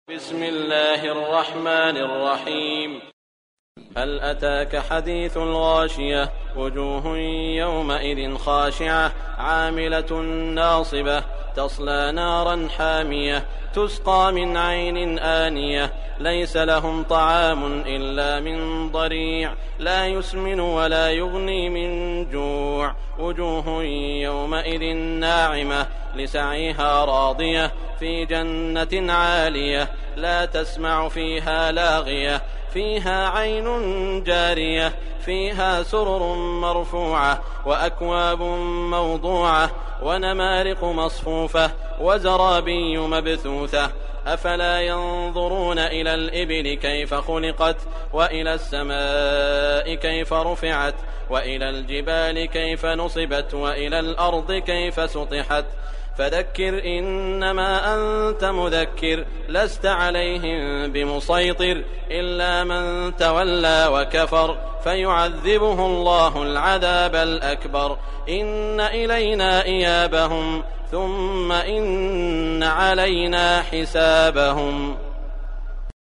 بسم الله الرحمن الرحيم. هل أتاك حديث الغاشية؟ وجوه يومئذ خاشعة عاملة ناصبة تصلى نارا حامية تسقى من عين آنية ليس لهم طعام إلا من ضريع لا يسمن ولا يغني من جوع وجوه يومئذ ناعمة لسعيها راضية في جنة عالية لا تسمع فيها لاغية فيها عين جارية فيها سرر مرفوعة وأكواب موضوعة ونمارق مصفوفة وزرابي مبثوثة أفلا ينظرون إلى الإبل كيف خلقت وإلى السماء كيف رفعت وإلى الجبال كيف نصبت وإلى الأرض كيف سطحت فذكر إنما أنت مذكر لست عليهم بمسيطر إلا من تولى وكفر فيعذبه الله العذاب الأكبر إن إلينا إيابهم ثم إن علينا حسابهم.